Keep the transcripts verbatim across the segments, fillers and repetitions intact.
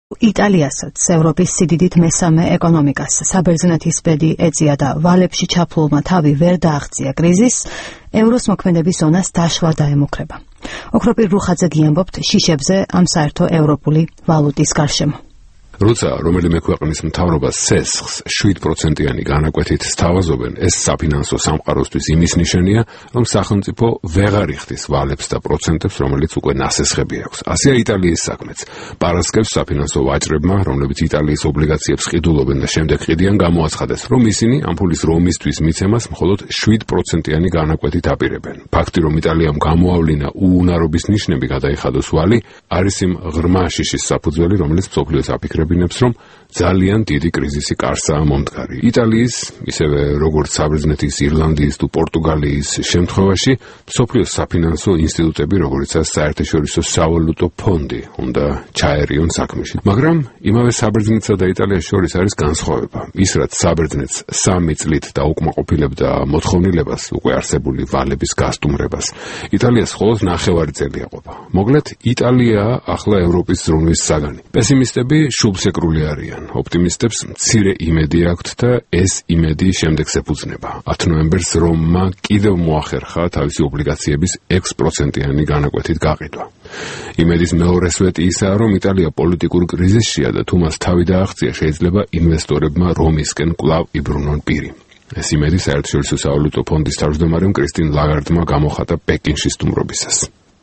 იტალიასაც, ევროპის სიდიდით მესამე ეკონომიკას, საბერძნეთის ბედი ეწია და ვალებში ჩაფლულმა თავი ვერ დააღწია კრიზისს, ევროს მოქმედების ზონას დაშლა დაემუქრება. ოქროპირ რუხაძე გიამბობთ შიშებზე ამ საერთო ევროპული ვალუტის გარშემო. როცა რომელიმე ქვეყნის მთავრობას სესხს შვიდ პროცენტიანი განაკვეთით სთავაზობენ, ეს საფინანსო სამყაროსთვის იმის ნიშანია, რომ სახელმწიფო ვეღარ იხდის ვალებს და პროცენტებს, რომელიც უკვე ნასესხები აქვს. ასეა იტალიის საქმეც. პარასკევს საფინანსო ვაჭრებმა, რომლებიც იტალიის ობლიგაციებს ყიდულობენ და შემდეგ ყიდიან, გამოაცხადეს, რომ ისინი ამ ფულის რომისთვის მიცემას მხოლოდ შვიდ პროცენტიანი განაკვეთით აპირებენ. ფაქტი, რომ იტალიამ გამოავლინა უუნარობის ნიშნები გადაიხადოს ვალი, არის იმ ღრმა შიშის საფუძველი, რომელიც მსოფლიოს აფიქრებს, რომ ძალიან დიდი კრიზისი კარსაა მომდგარი. იტალიის, ისევე როგორც საბერძნეთის, ირლანდიის თუ პორტუგალიის შემთხვევაში, მსოფლიოს საფინანსო ინსტიტუტები, როგორიცაა საერთაშორისო სავალუტო ფონდი, უნდა ჩაერიონ საქმეში. მაგრამ იმავე საბერძნეთსა და იტალიას შორის არის განსხვავება. ის, რაც საბერძნეთს სამი წლით დაუკმაყოფილებდა მოთხოვნილებას, უკვე არსებული ვალების გასტუმრებას, იტალიას მხოლოდ ნახევარი წელი ეყოფა. მოკლედ, იტალიაა ახლა ევროპის ზრუნვის საგანი. პესიმისტები შუბლსეკრული არიან. ოპტიმისტებს მცირე იმედი აქვთ და ეს იმედი შემდეგს ეფუძნება. ათ ნოემბერს რომმა კიდევ მოახერხა თავისი ობლიგაციების ექვს პროცენტიანი განაკვეთით გაყიდვა. იმედის მეორე სვეტი ისაა, რომ იტალია პოლიტიკურ კრიზისშია და თუ მას თავი დააღწია, შეიძლება ინვესტორებმა რომისკენ კვლავ იბრუნონ პირი. ეს იმედი საერთაშორისო სავალუტო ფონდის თავმჯდომარემ კრისტინ ლაგარდმა გამოხატა პეკინში სტუმრობისას.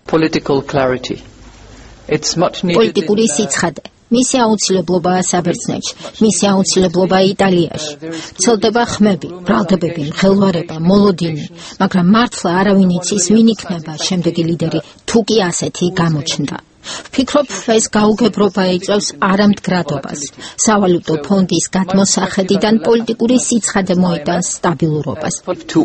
პოლიტიკური სიცხადე. მისი აუცილებლობაა საბერძნეთში, მისი აუცილებლობაა იტალიაში. ვრცელდება ხმები, ბრალდებები, მღელვარება, მოლოდინი, მაგრამ მართლა არავინ იცის, ვინ იქნება შემდეგი ლიდერი, თუ კი ასეთი გამოჩნდა. ვფიქრობ, ეს გაუგებრობა იწვევს არამდგრადობას. სავალუტო ფონდის გადმოსახედიდან პოლიტიკური სიცხადე მოიტანს სტაბილურობას.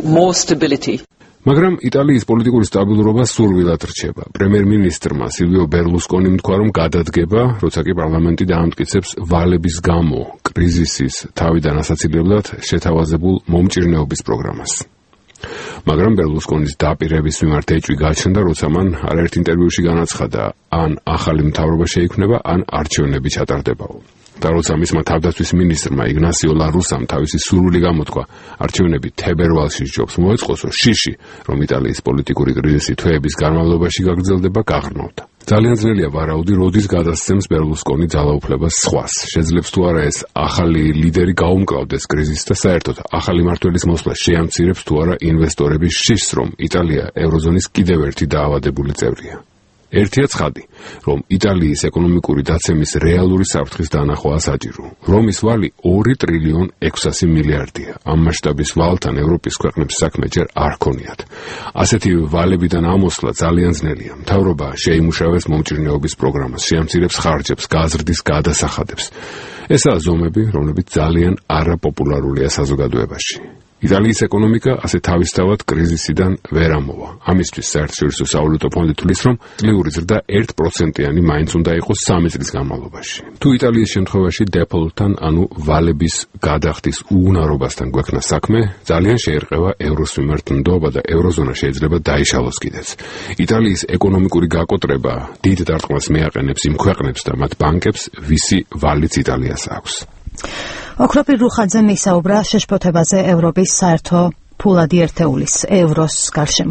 მაგრამ იტალიის პოლიტიკური სტაბილურობა სურვილად რჩება. პრემიერ-მინისტრმა სილვიო ბერლუსკონიმ თქვა, რომ გადადგება, როცა კი პარლამენტი დაამტკიცებს ვალების გამო კრიზისის თავიდან ასაცილებლად შეთავაზებულ მომჭირნეობის პროგრამას. მაგრამ ბერლუსკონის დაპირების მიმართ ეჭვი გაჩნდა, როცა მან არაერთ ინტერვიუში განაცხადა, ან ახალი მთავრობა შეიქმნება, ან არჩევნები ჩატარდებაო. და როცა მისმა თავდაცვის მინისტრმა იგნასიო ლა რუსამ თავისი სურვილი გამოთქვა არჩევნები თებერვალში სჯობს მოეწყოსო, შიში, რომ იტალიის პოლიტიკური კრიზისი თვეების განმავლობაში გაგრძელდება, გაღრმავდა. ძალიან ძნელია ვარაუდი, როდის გადასცემს ბერლუსკონი ძალაუფლებას სხვას. შეძლებს თუ არა ეს ახალი ლიდერი გაუმკლავდეს კრიზისს და საერთოდ ახალი მმართველის მოსვლა შეამცირებს თუ არა ინვესტორების შიშს, რომ იტალია ევროზონის კიდევ ერთი დაავადებული წევრია. ერთია ცხადი, რომ იტალიის ეკონომიკური დაცემის რეალური საფრთხის დანახვაა საჭირო. რომის ვალი ორი ტრილიონ ექვსასი მილიარდია. ამ მასშტაბის ვალთან ევროპის ქვეყნებს საქმე ჯერ არ ქონიათ. ასეთი ვალებიდან ამოსვლა ძალიან ძნელია. მთავრობა შეიმუშავებს მომჭირნეობის პროგრამას, შეამცირებს ხარჯებს, გაზრდის გადასახადებს. ესაა ზომები, რომლებიც ძალიან არაპოპულარულია საზოგადოებაში. იტალიის ეკონომიკა ასე თავისთავად კრიზისიდან ვერ ამოვა. ამისთვის საერთაშორისო სავალუტო ფონდი თვლის, რომ წლიური ზრდა ერთ პროცენტიანი მაინც უნდა იყოს სამი წლის განმავლობაში. თუ იტალიის შემთხვევაში დეფოლტთან, ანუ ვალების გადახდის უუნარობასთან გვექნა საქმე, ძალიან შეერყევა ევროს მიმართ ნდობა და ევროზონა შეიძლება დაიშალოს კიდეც. იტალიის ეკონომიკური გაკოტრება დიდ დარტყმას მეაყენებს იმ ქვეყნებს და მათ ბანკებს, ვისი ვალიც იტალიას აქვს. ოქროპირ რუხაძემ ისაუბრა შეშფოთებაზე ევროპის საერთო ფულადი ერთეულის, ევროს გარშემო.